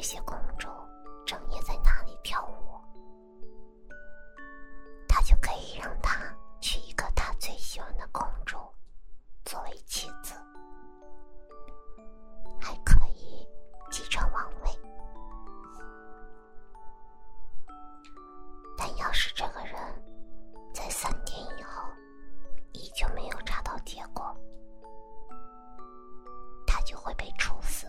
些公主整夜在那里跳舞，他就可以让她娶一个他最喜欢的公主作为妻子，还可以继承王位。但要是这个人在3天以后依旧没有查到结果，他就会被处死。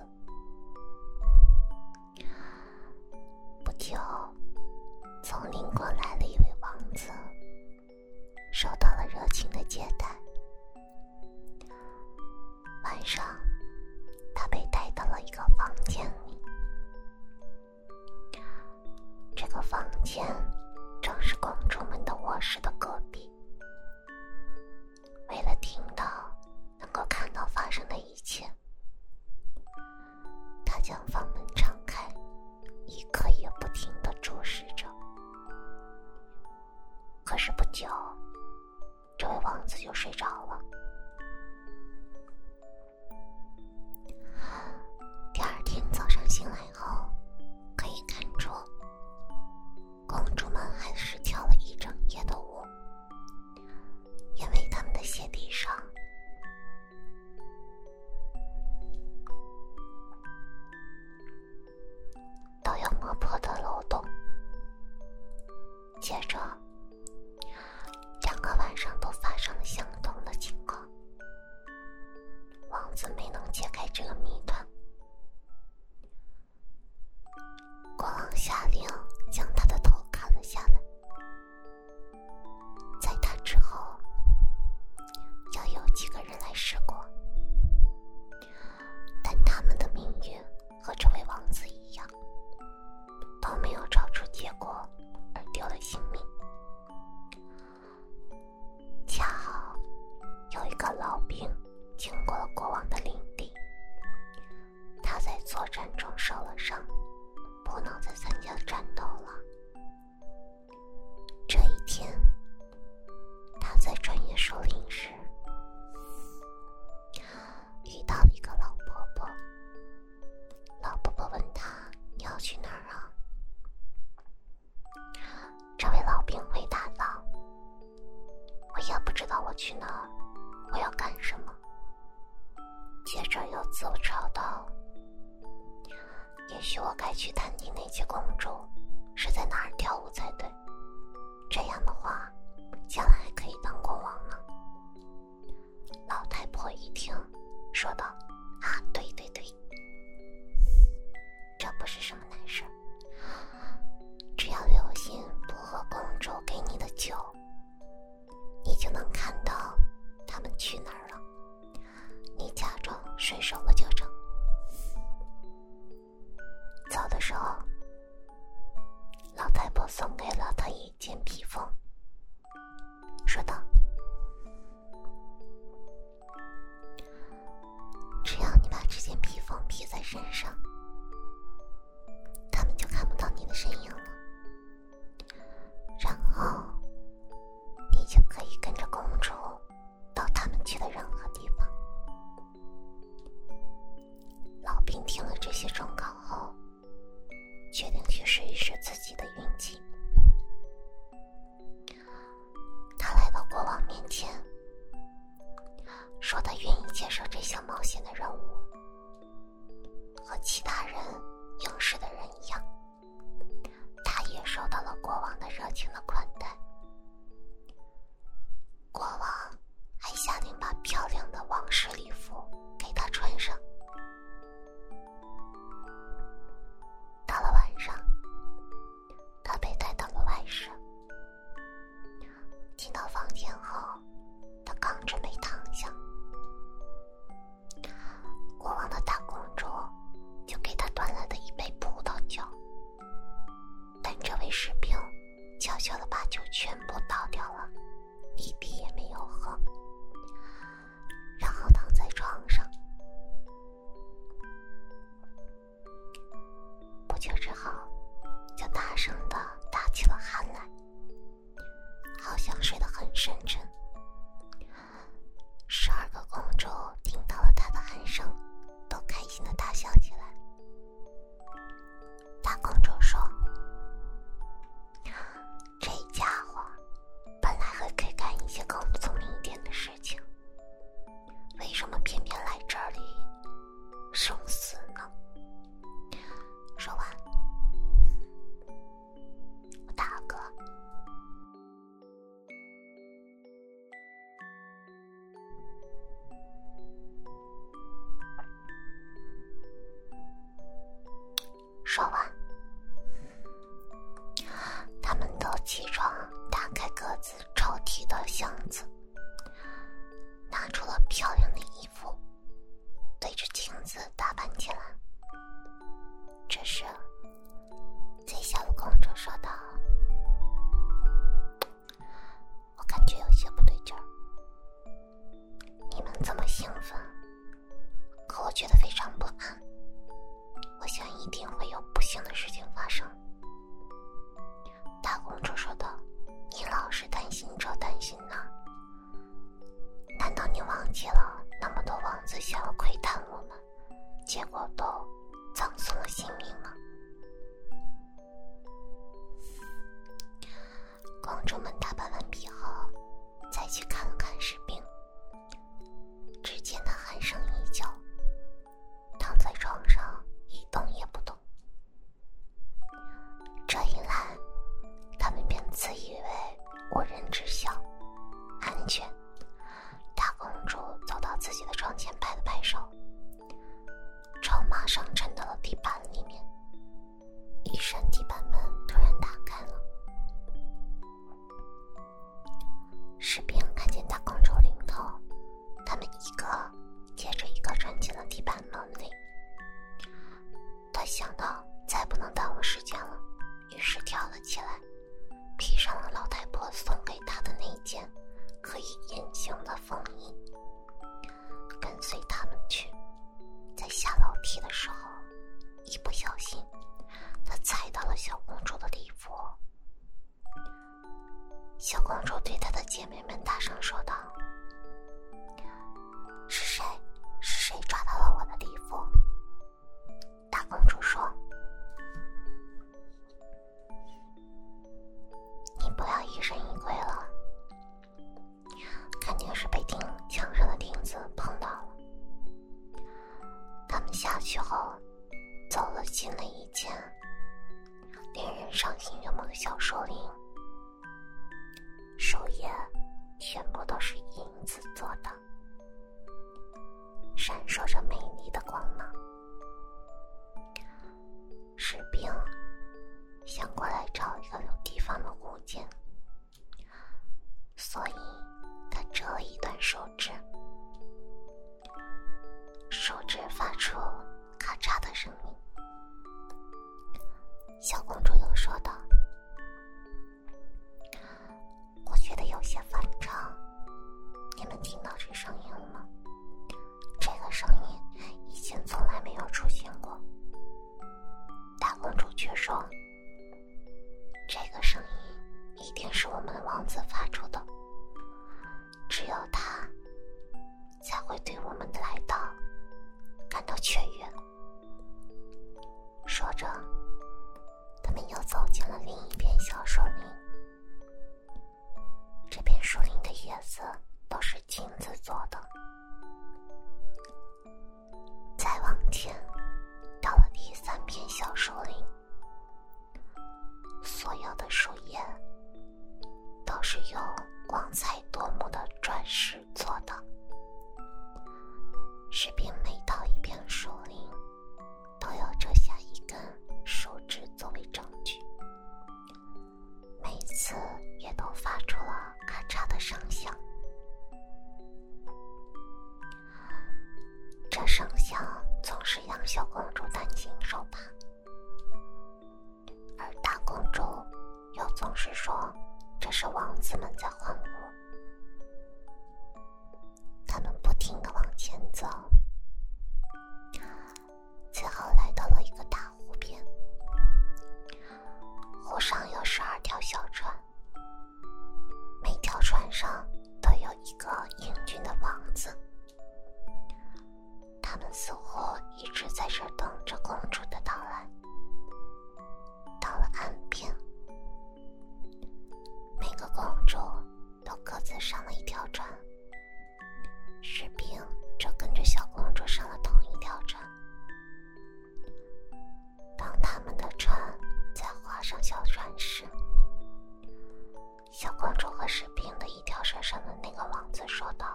不久，从邻国来了一位王子，受到了热情的接待。晚上，他被带到了一个房间里。这个房间正是公主们的卧室的隔壁。为了听到能够看到发生的一切，他将房门敞开，一刻也不停地注视着。可是不久，这位王子就睡着了。第二天早上醒来后，可以看出公主们还是跳了一整夜的舞，因为他们的鞋底上都有磨破的漏洞。接着2个晚上都发生了相同的情况，王子没能解开这个谜团。国王下令将他的头砍了下来，在他之后要有几个人来试过，但他们的命运和这位王子一样，都没有找出结果而丢了性命。恰好有一个老兵经过了国王的领地，他在作战中受了伤，不能再参加战斗了。这一天，他在穿越树林时遇到了一个老婆婆。老婆婆问他：“你要去哪儿啊？”这位老兵回答道：“我也不知道我去哪儿，我要干什么。”接着又自嘲道：“也许我该去探听那些公主是在哪儿跳舞才对，这样的话将来还可以当国王呢。”老太婆一听说道：“啊，对，这不是什么难事，只要留心不喝公主给你的酒，你就能看到他们去哪儿了，你假装睡熟了就成。”走的时候，老太婆送给了他一件披风，说道：“只要你把这件披风披在身上，他们就看不到你的身影了，然后你就可以跟着公主到他们去的任何地方。”老兵听了这些忠告后，决定去试一试自己的运气。他来到国王面前，说他愿意接受这项冒险的任务。和其他人应试的人一样，他也受到了国王的热情的款待。国王还下令把漂亮的王室礼服给他穿上。到了晚上，他被带到了外室。进到房间后，他刚准备躺下，国王的大公主就给他端来的一杯葡萄酒，但这位士兵悄悄地把酒全部倒掉了，一滴也没有喝，然后躺在床上。不久之后，就大声地打起了鼾来，好像睡得很深沉。12个公主听到了他的鼾声，都开心地大笑起来。 起床，打开各自抽屉的箱子，拿出了漂亮的衣服，对着镜子打扮起来。这时最小的公主说道：“我感觉有些不对劲儿，你们这么兴奋，可我觉得非常不安，我想一定会有不幸的事情发生。”大公主说道：“你老是担心这担心那，难道你忘记了那么多王子想要窥探我们，结果都葬送了性命吗？”公主们打扮完毕后，再去看了看士兵，只见他鼾声依旧，躺在床上一动也不动。这一来，他们便自以为无人知晓，安全。大公主走到自己的床前，拍了拍手，手马上沉到了地板里面，一扇地板门突然打开了。士兵看见大公主领头，他们一个接着一个钻进了地板门里。他想到再不能耽误时间了，于是跳了起来，披上了老太婆送给他的那件可以隐形的风衣，跟随他们去。在下楼梯的时候，一不小心他踩到了小公主的礼服。小公主对她的姐妹们大声说道：“是谁？是谁抓到了我的礼服？”大公主说：“你不要疑神疑鬼了，肯定是被墙上的钉子碰到了。”他们下去后，走了进了一间令人赏心悦目的小树林，树叶全部都是银子做的，闪烁着美丽的光芒。士兵想过来找一个有地方的物件，所以他折了一段树枝，树枝发出咔嚓的声音。小公主又说道：“我觉得有些反常，你们听到这声音了吗？这个声音以前从来没有出现过。”大公主却说：“这个声音一定是我们的王子发出的，只有他才会对我们的来到感到雀跃。”说着，他们又走进了另一边小树林。这片树林的叶子都是金子做的。再往前，到了第3片小树林，所有的树叶都是由光彩夺目的钻石做的。士兵每到一片树林，都要折下一根树枝作为证据，每次也都发出了咔嚓的声响。这声响总是让小公主担惊受怕，而大公主又总是说这是王子们在欢呼。他们不停地往前走，最后来到了一个大湖边，湖上有12条小船，每条船上都有一个英俊的王子。他们似乎一直在这等着公主的到来。到了岸边，每个公主都各自上了一条船，士兵就跟着小公主上了同一条船。当他们的船在划上小船时，小公主和士兵的一条船上的那个王子说道：“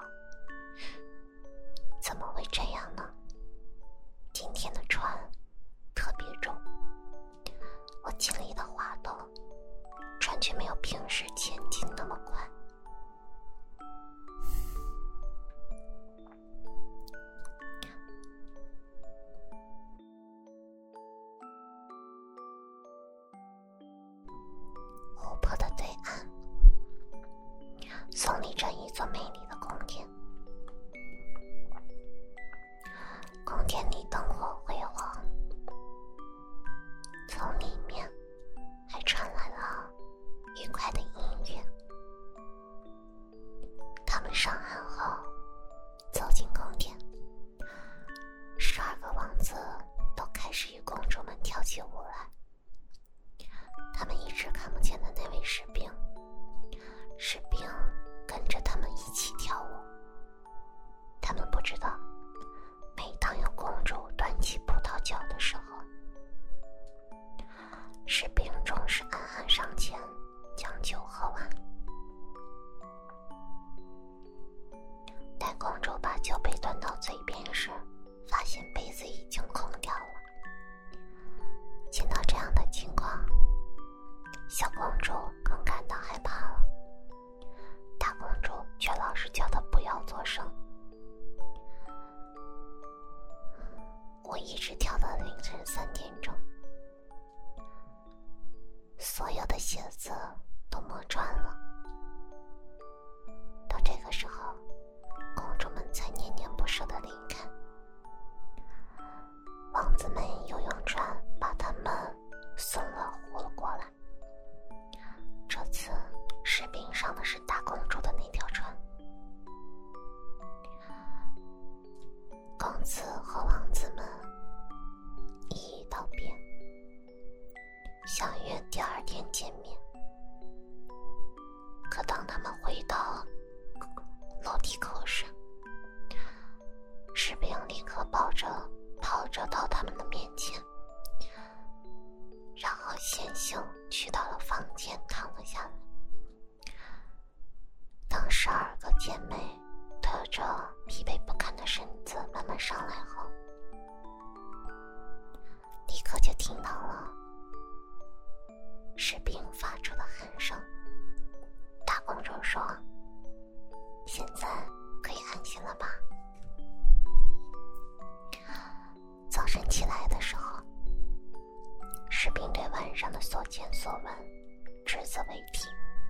怎么会这样呢？今天的船特别重，我尽力的划动，船全没有平时前进那么快。湖泊的对岸，耸立着一座美丽的宫殿。宫殿里灯火辉煌，从里面还传来了愉快的音乐。他们上岸后走进宫殿，12个王子都开始与公主们跳起舞来。他们一直看不见的那位士兵跟着他们一起跳舞。他们不知道，每当有公主端起葡萄酒的时候，士兵总是暗暗上前将酒喝完。待公主把酒杯端到嘴边时，发现杯子已经空掉了。见到这样的情况，小公主更感到害怕了。大公主却老是叫她不要作声。我一直跳到凌晨3点钟，所有的鞋子都磨转了。到这个时候，公主们才念念不舍地离开。王子们游泳船把他们送了湖了过来。这次士兵上的是大公主的那条船。公子和王子们一一道别，相约第2天见面。可当他们回到楼梯口时，士兵立刻跑着到他们的面前，然后先行去到了房间躺了下来。当12个姐妹拖着疲惫不堪的身子慢慢上来后，立刻就听到了士兵发出的鼾声。大公主说：“现在可以安心了吧？”早晨起来的时候，士兵对晚上的所见所闻只字未提。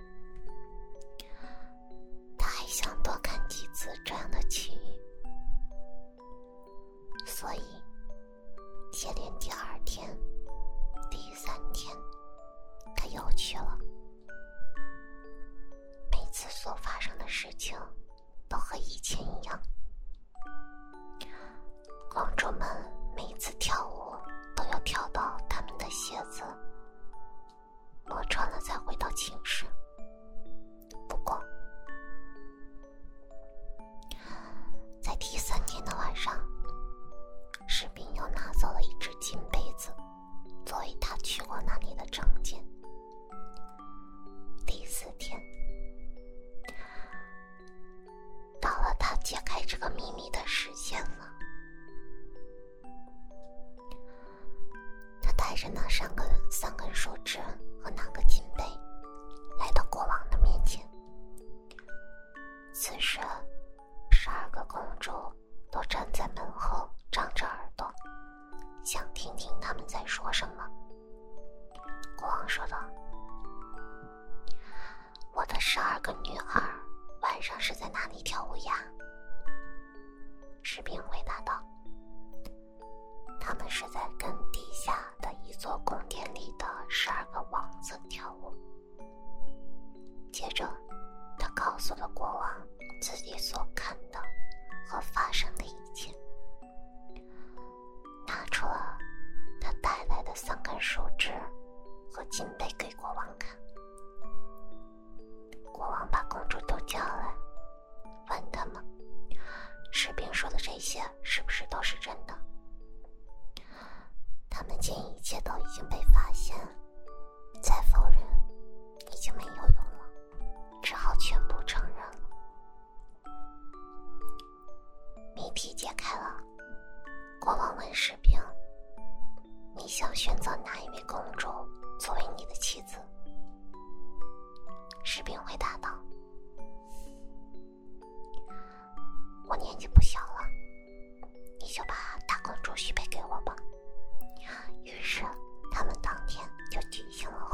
他还想多看几次这样的奇遇，所以接连第2天、第3天，他又去了。每次所发生的事情都和以前一样。公主们每次跳舞都要跳到她们的鞋子磨穿了才回到寝室。不过在第3天的晚上，士兵又拿走了一只金杯子作为他去过那里的证件。第4天，到了他解开这个秘密的时间了。他带着那3根树枝和那个金杯来到国王的面前。此时12个公主都站在门后张着耳朵，想听听他们在说什么。国王说道：“我的12个女儿晚上是在哪里跳舞呀？”士兵回答道：“他们是在跟底下的一座宫殿里的12个王子跳舞。”接着他告诉了国王自己所看到和发生的一切，拿出了他带来的3根树枝和金杯给国王看。国王把公主都叫来，问他们士兵说的这些是不是都是真的。他们见一切都已经被发现，再否认已经没有用了，只好全部承认了。谜题解开了，国王问士兵：“你想选择哪一位公主作为你的妻子？” 年纪不小了，你就把大公主许配给我吧。于是他们当天就举行了